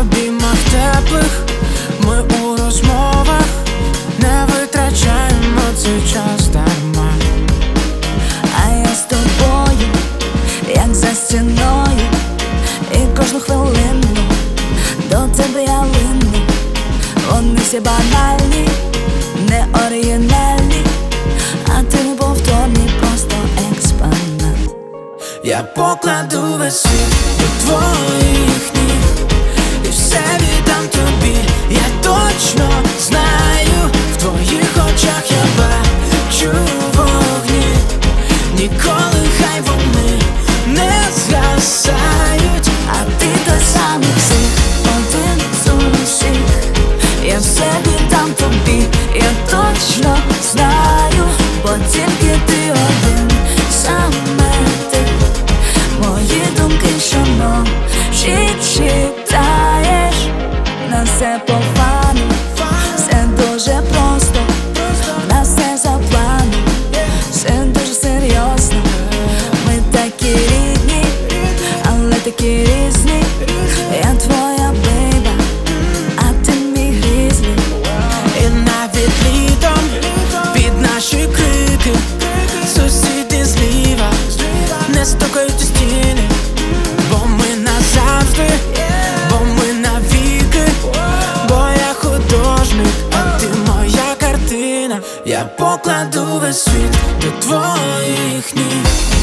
обіймах теплих, ми у розмовах не витрачаємо цей час дарма. А я з тобою, як за стіною, і кожну хвилину до тебе я лину. Вони всі банальні, не оригінальні, а ти неповторний, просто експонат. Я покладу весь світ до твоїх ніг і все віддам тобі. Я точно знаю, в твоїх очах я бачу вогні. Ніколи хай вони не згасають, а ти той самий всіх, один з усіх. Я все віддам тобі, я точно знаю, бо тільки ти один, саме ти. Мої думки щоночі читаєш, на все по фану, все дуже просто, на все за планом, все дуже серйозно. Ми такі рідні, але такі різні. Я твоя бейба, а ти мій грізлі. І навіть літом під наші крики сусіди зліва не стукають у стіни, бо ми назавжди, бо ми навіки, бо я художник, а ти моя картина. Я покладу весь світ до твоїх ніг.